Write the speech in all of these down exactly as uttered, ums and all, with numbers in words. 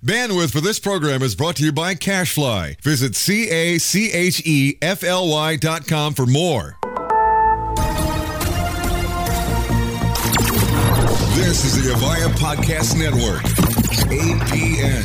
Bandwidth for this program is brought to you by CacheFly. Visit C A C H E F L Y dot com for more. This is the Avaya Podcast Network, A P N.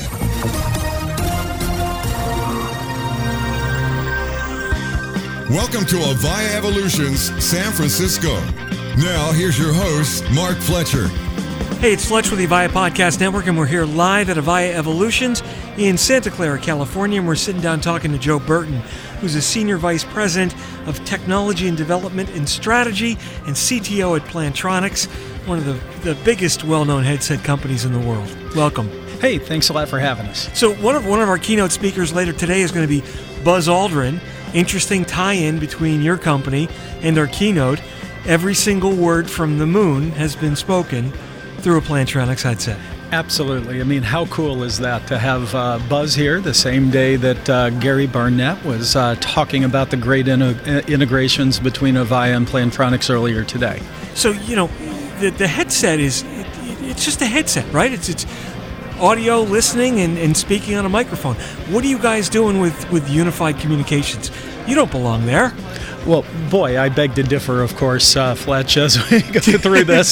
Welcome to Avaya Evolutions, San Francisco. Now, here's your host, Mark Fletcher. Hey, it's Fletch with the Avaya Podcast Network, and we're here live at Avaya Evolutions in Santa Clara, California, and we're sitting down talking to Joe Burton, who's a Senior Vice President of Technology and Development and Strategy and C T O at Plantronics, one of the, the biggest well-known headset companies in the world. Welcome. Hey, thanks a lot for having us. So one of one of our keynote speakers later today is going to be Buzz Aldrin. Interesting tie-in between your company and our keynote. Every single word from the moon has been spoken through a Plantronics headset. Absolutely. I mean, how cool is that to have uh, Buzz here the same day that uh, Gary Barnett was uh, talking about the great in- integrations between Avaya and Plantronics earlier today. So, you know, the, the headset is, it, it's just a headset, right? It's it's audio, listening, and, and speaking on a microphone. What are you guys doing with, with unified communications? You don't belong there. Well, boy, I beg to differ, of course, uh, Fletch, as we go through this.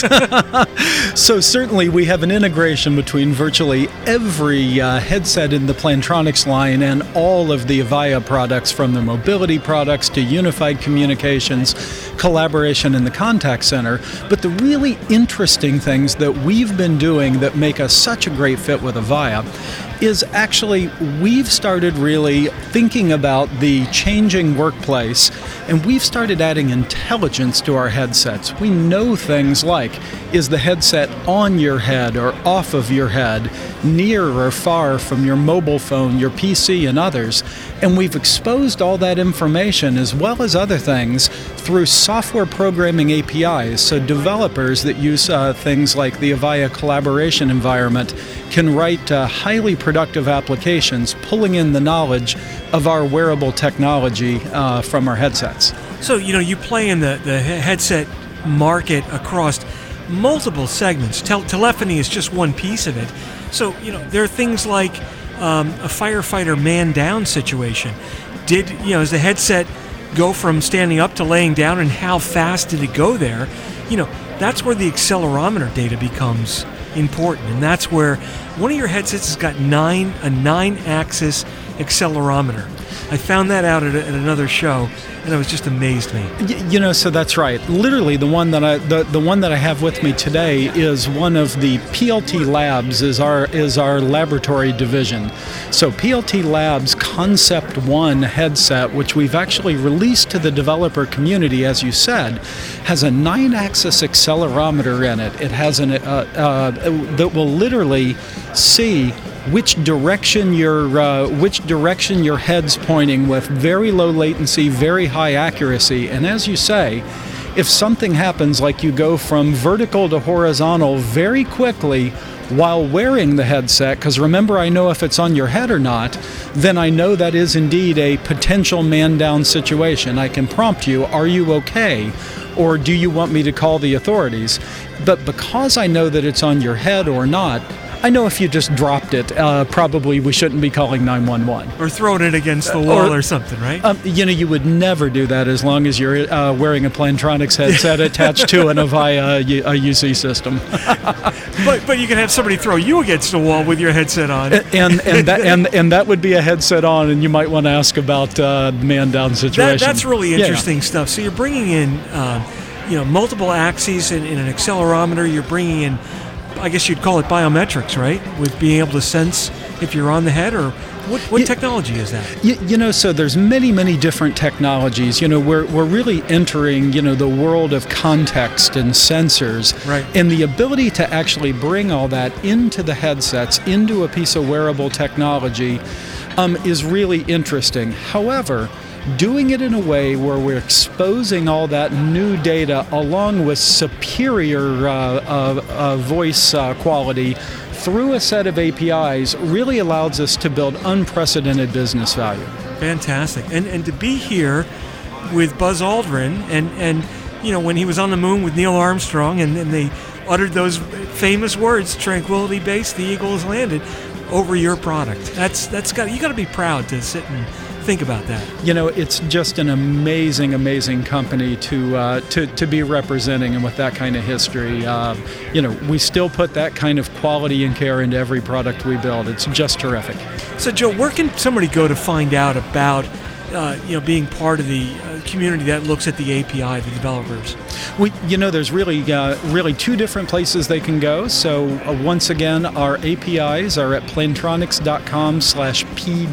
So certainly we have an integration between virtually every uh, headset in the Plantronics line and all of the Avaya products, from the mobility products to unified communications, collaboration in the contact center. But the really interesting things that we've been doing that make us such a great fit with Avaya is actually we've started really thinking about the changing workplace, and we've started adding intelligence to our headsets. We know things like, is the headset on your head or off of your head, near or far from your mobile phone, your P C, and others? And we've exposed all that information, as well as other things, through software programming A P Is. So developers that use uh, things like the Avaya collaboration environment can write uh, highly productive applications, pulling in the knowledge of our wearable technology uh, from our headsets. So, you know, you play in the, the headset market across multiple segments. Tel- telephony is just one piece of it. So, you know, there are things like um, a firefighter man-down situation. Did, you know, does the headset go from standing up to laying down, and how fast did it go there? You know, that's where the accelerometer data becomes important, and that's where one of your headsets has got nine a nine-axis accelerometer. I found that out at, a, at another show, and it was just amazed me. You know, so that's right. Literally, the one that I the, the one that I have with me today is one of the P L T Labs is our is our laboratory division. So P L T Labs Concept One headset, which we've actually released to the developer community, as you said, has a nine-axis accelerometer in it. It has an uh, uh, that will literally see which direction your uh, which direction your head's pointing with very low latency, very high accuracy. And as you say, if something happens, like you go from vertical to horizontal very quickly while wearing the headset, because remember, I know if it's on your head or not, then I know that is indeed a potential man-down situation. I can prompt you, are you okay? Or do you want me to call the authorities? But because I know that it's on your head or not, I know if you just dropped it, uh, probably we shouldn't be calling nine one one. Or throwing it against the wall or, or something, right? Um, you know, you would never do that as long as you're uh, wearing a Plantronics headset attached to an Avaya a U C system. but but you can have somebody throw you against the wall with your headset on. And and that and, and that would be a headset on, and you might want to ask about uh, the man-down situation. That, that's really interesting yeah. stuff. So you're bringing in, uh, you know, multiple axes in, in an accelerometer. You're bringing in, I guess you'd call it biometrics, right? With being able to sense if you're on the head, or what, what you, technology is that? You, you know, so there's many, many different technologies. You know, we're we're really entering, you know, the world of context and sensors. Right. And the ability to actually bring all that into the headsets, into a piece of wearable technology, um, is really interesting. However, doing it in a way where we're exposing all that new data along with superior uh, uh, uh, voice uh, quality through a set of A P Is really allows us to build unprecedented business value. Fantastic. And and to be here with Buzz Aldrin, and, and you know, when he was on the moon with Neil Armstrong, and, and they uttered those famous words, tranquility base, the eagle has landed. over your product. That's that's got you got to be proud to sit and think about that. You know, it's just an amazing, amazing company to uh, to to be representing, and with that kind of history, uh, you know, we still put that kind of quality and care into every product we build. It's just terrific. So, Joe, where can somebody go to find out about uh, you know being part of the uh, community that looks at the A P I, the developers? We, you know, there's really uh, really two different places they can go. So uh, once again, our A P Is are at plantronics.com slash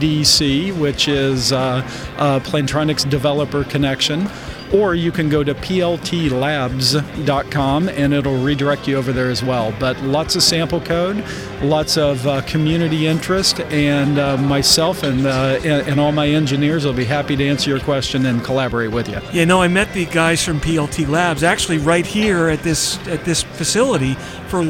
PDC, which is uh, uh, Plantronics Developer Connection. Or you can go to P L T labs dot com and it'll redirect you over there as well. But lots of sample code, lots of uh, community interest, and uh, myself and, uh, and and all my engineers will be happy to answer your question and collaborate with you. Yeah, no, I met the guys from P L T Labs actually right here at this at this facility for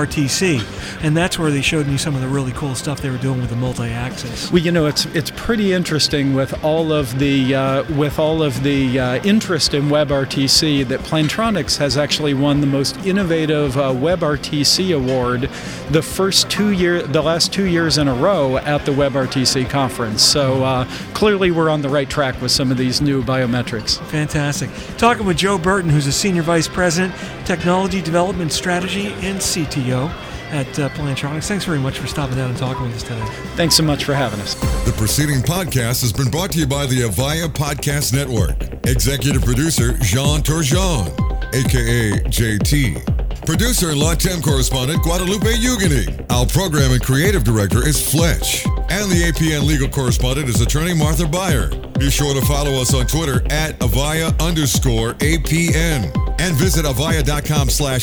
WebRTC, and that's where they showed me some of the really cool stuff they were doing with the multi-axis. Well, you know, it's it's pretty interesting with all of the uh, with all of the uh, interest in WebRTC that Plantronics has actually won the most innovative uh, WebRTC award the first two year the last two years in a row at the WebRTC conference. So uh, clearly we're on the right track with some of these new biometrics. Fantastic. Talking with Joe Burton, who's a Senior Vice President, Technology Development Strategy and C T O at uh, Plantronics. Thanks very much for stopping down and talking with us today. Thanks so much for having us. The preceding podcast has been brought to you by the Avaya Podcast Network. Executive producer Jean Turgeon, a k a. J T. Producer and Latin correspondent Guadalupe Ugani. Our program and creative director is Fletch. And the A P N legal correspondent is attorney Martha Beyer. Be sure to follow us on Twitter at Avaya underscore APN. And visit Avaya.com slash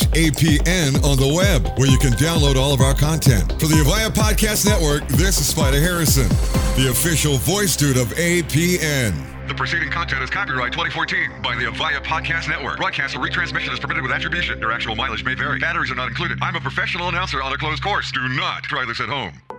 APN on the web, where you can download all of our content. For the Avaya Podcast Network, this is Spider Harrison, the official voice dude of A P N. The preceding content is copyright twenty fourteen by the Avaya Podcast Network. Broadcast or retransmission is permitted with attribution. Your actual mileage may vary. Batteries are not included. I'm a professional announcer on a closed course. Do not try this at home.